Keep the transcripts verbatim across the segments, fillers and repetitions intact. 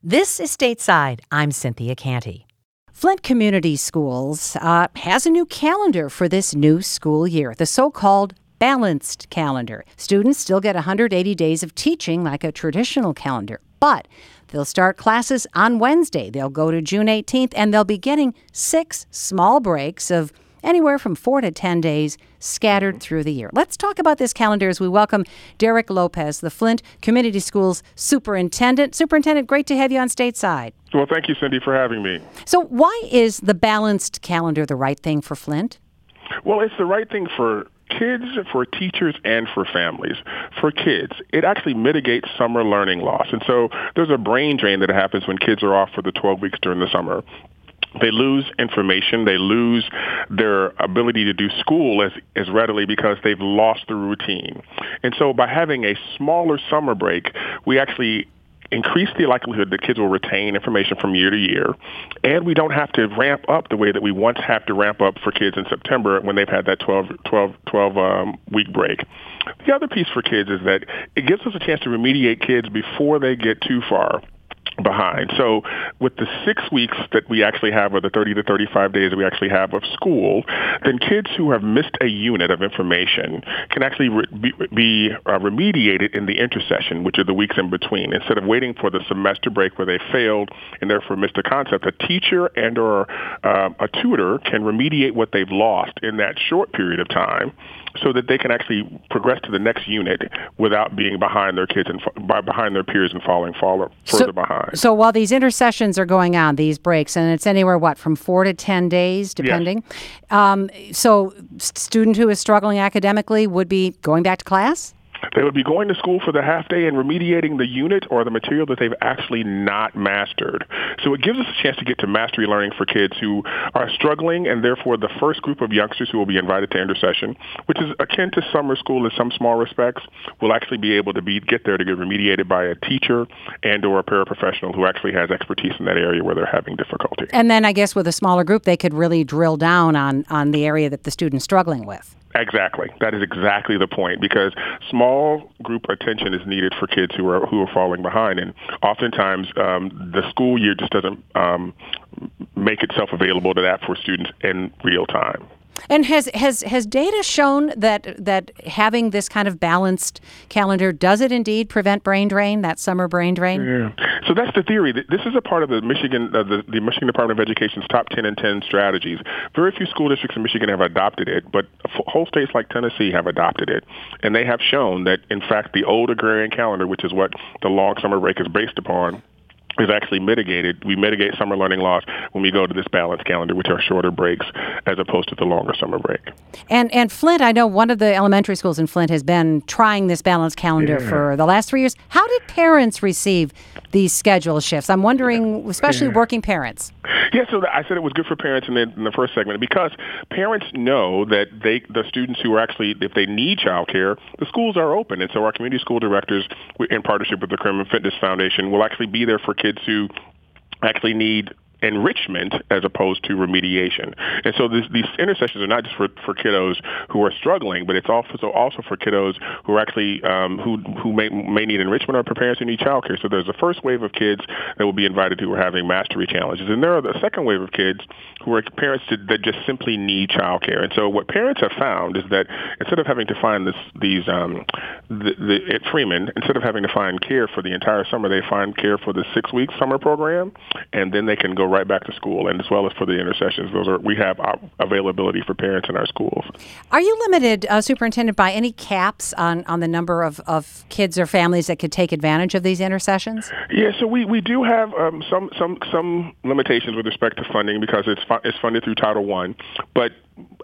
This is Stateside. I'm Cynthia Canty. Flint Community Schools uh, has a new calendar for this new school year, the so-called balanced calendar. Students still get one hundred eighty days of teaching like a traditional calendar, but they'll start classes on Wednesday. They'll go to June eighteenth, and they'll be getting six small breaks of anywhere from four to ten days scattered through the year. Let's talk about this calendar as we welcome Derek Lopez, the Flint Community Schools Superintendent. Superintendent, great to have you on Stateside. Well, thank you, Cindy, for having me. So why is the balanced calendar the right thing for Flint? Well, it's the right thing for kids, for teachers, and for families. For kids, it actually mitigates summer learning loss. And so there's a brain drain that happens when kids are off for the twelve weeks during the summer. They lose information. They lose their ability to do school as, as readily because they've lost the routine. And so by having a smaller summer break, we actually increase the likelihood that kids will retain information from year to year, and we don't have to ramp up the way that we once have to ramp up for kids in September when they've had that twelve, twelve, twelve um, week break. The other piece for kids is that it gives us a chance to remediate kids before they get too far behind. So with the six weeks that we actually have, or the thirty to thirty-five days that we actually have of school, then kids who have missed a unit of information can actually re- be, be uh, remediated in the intersession, which are the weeks in between. Instead of waiting for the semester break where they failed and therefore missed a concept, a teacher and or uh, a tutor can remediate what they've lost in that short period of time, so that they can actually progress to the next unit without being behind their kids and by behind their peers and falling further so, behind. So while these intercessions are going on, these breaks, and it's anywhere, what, from four to ten days, depending? Yes. Um, so student who is struggling academically would be going back to class? They would be going to school for the half day and remediating the unit or the material that they've actually not mastered. So it gives us a chance to get to mastery learning for kids who are struggling, and therefore the first group of youngsters who will be invited to intercession, which is akin to summer school in some small respects, will actually be able to be get there to get remediated by a teacher and or a paraprofessional who actually has expertise in that area where they're having difficulty. And then I guess with a smaller group, they could really drill down on, on the area that the student's struggling with. Exactly. That is exactly the point, because small group attention is needed for kids who are who are falling behind, and oftentimes um, the school year just doesn't um, make itself available to that for students in real time. And has has has data shown that that having this kind of balanced calendar, does it indeed prevent brain drain, that summer brain drain? Yeah. So that's the theory. This is a part of the Michigan, uh, the, the Michigan Department of Education's top ten and ten strategies. Very few school districts in Michigan have adopted it, but whole states like Tennessee have adopted it. And they have shown that, in fact, the old agrarian calendar, which is what the long summer break is based upon, is actually mitigated. We mitigate summer learning loss when we go to this balanced calendar, which are shorter breaks as opposed to the longer summer break. And and Flint, I know one of the elementary schools in Flint has been trying this balanced calendar yeah. for the last three years. How did parents receive these schedule shifts? I'm wondering, especially yeah. working parents. Yeah, so I said it was good for parents in the, in the first segment because parents know that they, the students who are actually, if they need childcare, the schools are open. And so our community school directors, in partnership with the Criminal Fitness Foundation, will actually be there for kids who actually need enrichment as opposed to remediation. And so this, these intercessions are not just for, for kiddos who are struggling, but it's also also for kiddos who are actually um, who who may may need enrichment or for parents who need childcare. So there's a first wave of kids that will be invited who are having mastery challenges, and there are the second wave of kids who are parents that just simply need childcare. And so what parents have found is that instead of having to find this these um, the, the, at Freeman, instead of having to find care for the entire summer, they find care for the six week summer program, and then they can go right back to school, and as well as for the intercessions. Those are we have availability for parents in our schools. Are you limited, uh, Superintendent, by any caps on, on the number of, of kids or families that could take advantage of these intercessions? Yeah, so we, we do have um, some some some limitations with respect to funding because it's fu- it's funded through Title One, but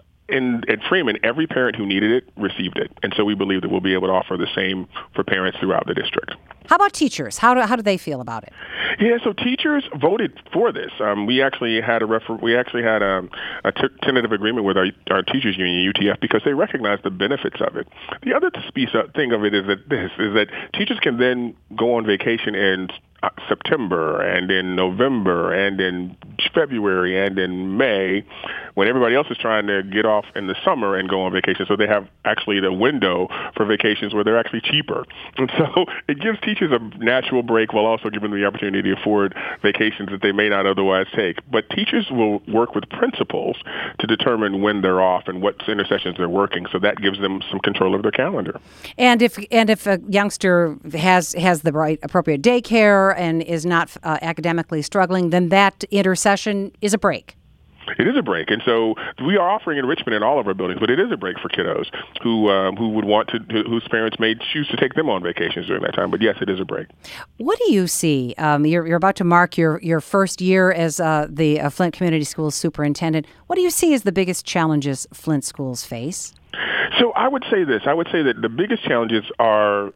In, at Freeman, every parent who needed it received it, and so we believe that we'll be able to offer the same for parents throughout the district. How about teachers? How do how do they feel about it? Yeah, so teachers voted for this. Um, we actually had a refer- we actually had a, a t- tentative agreement with our, our teachers union, U T F, because they recognize the benefits of it. The other piece of, thing of it is that this is that teachers can then go on vacation in September and in November and in February and in May when everybody else is trying to get off in the summer and go on vacation. So they have actually the window for vacations where they're actually cheaper. And so it gives teachers a natural break while also giving them the opportunity to afford vacations that they may not otherwise take. But teachers will work with principals to determine when they're off and what intersessions they're working. So that gives them some control over their calendar. And if and if a youngster has has the right appropriate daycare and is not uh, academically struggling, then that intersession is a break. It is a break, and so we are offering enrichment in all of our buildings, but it is a break for kiddos who um, who would want to, whose parents may choose to take them on vacations during that time. But yes, it is a break. What do you see? Um, you're, you're about to mark your, your first year as uh, the uh, Flint Community Schools superintendent. What do you see as the biggest challenges Flint schools face? So I would say this. I would say that the biggest challenges are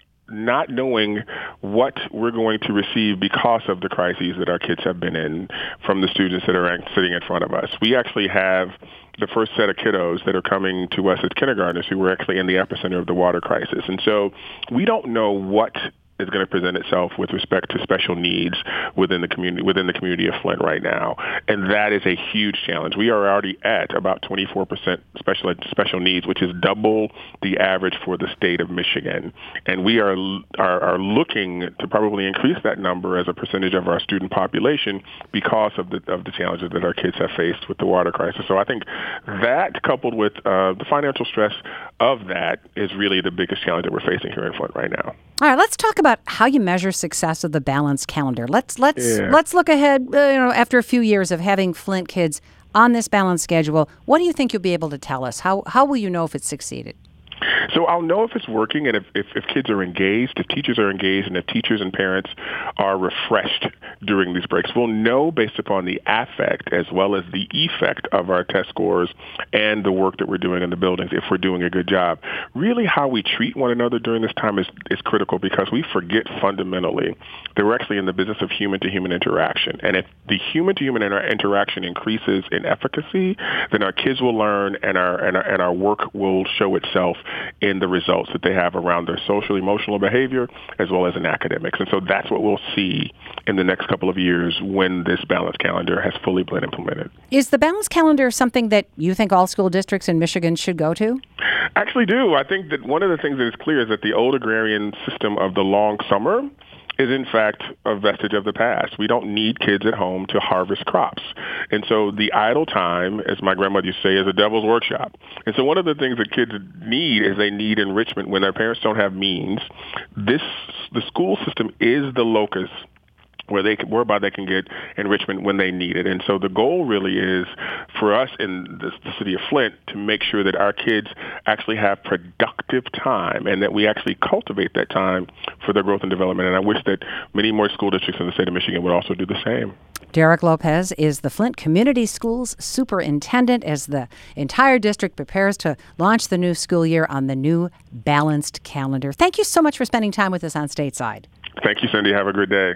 not knowing what we're going to receive because of the crises that our kids have been in from the students that are sitting in front of us. We actually have the first set of kiddos that are coming to us as kindergartners who were actually in the epicenter of the water crisis. And so we don't know what is going to present itself with respect to special needs within the community within the community of Flint right now, and that is a huge challenge. We are already at about twenty-four percent special special needs, which is double the average for the state of Michigan, and we are are, are looking to probably increase that number as a percentage of our student population because of the of the challenges that our kids have faced with the water crisis. So I think that, coupled with uh, the financial stress of that, is really the biggest challenge that we're facing here in Flint right now. All right, let's talk about how you measure success of the balanced calendar. Let's let's yeah. let's look ahead. Uh, you know, after a few years of having Flint kids on this balanced schedule, what do you think you'll be able to tell us? How how will you know if it's succeeded? So I'll know if it's working and if, if, if kids are engaged, if teachers are engaged, and if teachers and parents are refreshed during these breaks. We'll know based upon the affect as well as the effect of our test scores and the work that we're doing in the buildings if we're doing a good job. Really, how we treat one another during this time is, is critical because we forget fundamentally that we're actually in the business of human-to-human interaction. And if the human-to-human inter- interaction increases in efficacy, then our kids will learn and our, and our, and our work will show itself in the results that they have around their social, emotional behavior, as well as in academics. And so that's what we'll see in the next couple of years when this balanced calendar has fully been implemented. Is the balanced calendar something that you think all school districts in Michigan should go to? Actually do. I think that one of the things that is clear is that the old agrarian system of the long summer is in fact a vestige of the past. We don't need kids at home to harvest crops. And so the idle time, as my grandmother used to say, is a devil's workshop. And so one of the things that kids need is they need enrichment when their parents don't have means. This, the school system is the locus where they can, whereby they can get enrichment when they need it. And so the goal really is for us in the, the city of Flint to make sure that our kids actually have productive time and that we actually cultivate that time for their growth and development. And I wish that many more school districts in the state of Michigan would also do the same. Derek Lopez is the Flint Community Schools superintendent as the entire district prepares to launch the new school year on the new balanced calendar. Thank you so much for spending time with us on Stateside. Thank you, Cindy. Have a good day.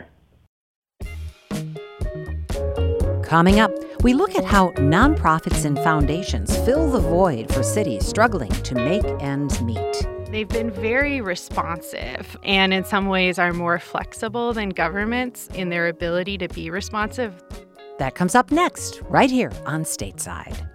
Coming up, we look at how nonprofits and foundations fill the void for cities struggling to make ends meet. They've been very responsive and in some ways are more flexible than governments in their ability to be responsive. That comes up next, right here on Stateside.